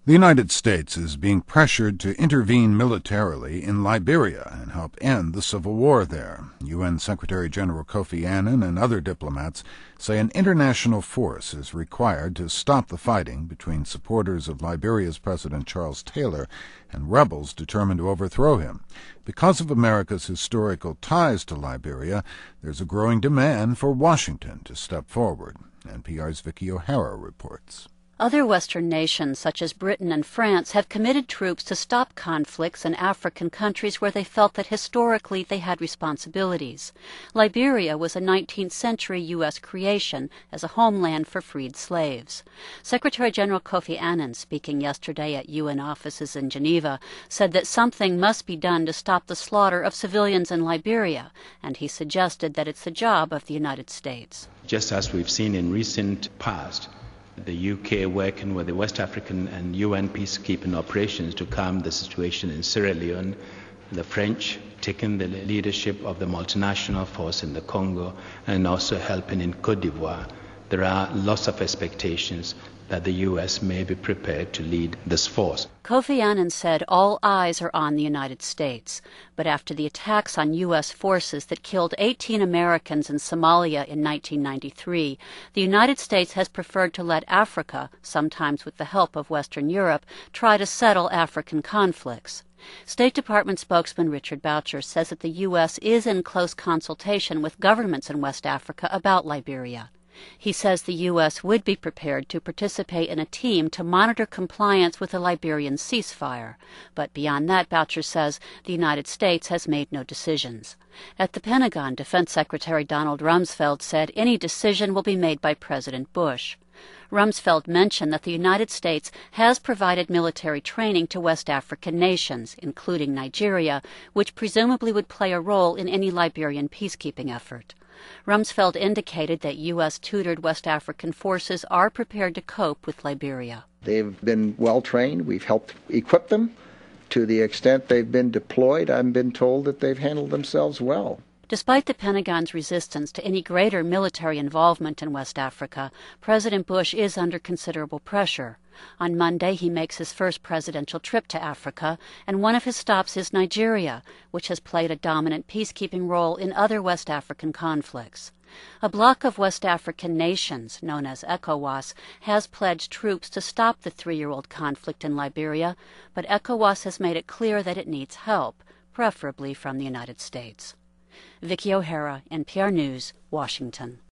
The United States is being pressured to intervene militarily in Liberia and help end the civil war there. UN Secretary-General Kofi Annan and other diplomats say an international force is required to stop the fighting between supporters of Liberia's President Charles Taylor and rebels determined to overthrow him. Because of America's historical ties to Liberia, there's a growing demand for Washington to step forward. NPR's Vicki O'Hara reports. Other Western nations, such as Britain and France, have committed troops to stop conflicts in African countries where they felt that historically they had responsibilities. Liberia was a 19th century U.S. creation as a homeland for freed slaves. Secretary-General Kofi Annan, speaking yesterday at UN offices in Geneva, said that something must be done to stop the slaughter of civilians in Liberia, and he suggested that it's the job of the United States. Just as we've seen in recent past, the UK working with the West African and UN peacekeeping operations to calm the situation in Sierra Leone, the French taking the leadership of the multinational force in the Congo, and also helping in Cote d'Ivoire. There are lots of expectations that the U.S. may be prepared to lead this force. Kofi Annan said all eyes are on the United States. But after the attacks on U.S. forces that killed 18 Americans in Somalia in 1993, the United States has preferred to let Africa, sometimes with the help of Western Europe, try to settle African conflicts. State Department spokesman Richard Boucher says that the U.S. is in close consultation with governments in West Africa about Liberia. He says the U.S. would be prepared to participate in a team to monitor compliance with the Liberian ceasefire. But beyond that, Boucher says the United States has made no decisions. At the Pentagon, Defense Secretary Donald Rumsfeld said any decision will be made by President Bush. Rumsfeld mentioned that the United States has provided military training to West African nations, including Nigeria, which presumably would play a role in any Liberian peacekeeping effort. Rumsfeld indicated that U.S. tutored West African forces are prepared to cope with Liberia. They've been well trained. We've helped equip them. To the extent they've been deployed, I've been told that they've handled themselves well. Despite the Pentagon's resistance to any greater military involvement in West Africa, President Bush is under considerable pressure. On Monday, he makes his first presidential trip to Africa, and one of his stops is Nigeria, which has played a dominant peacekeeping role in other West African conflicts. A bloc of West African nations, known as ECOWAS, has pledged troops to stop the 3-year-old conflict in Liberia, but ECOWAS has made it clear that it needs help, preferably from the United States. Vicki O'Hara, NPR News, Washington.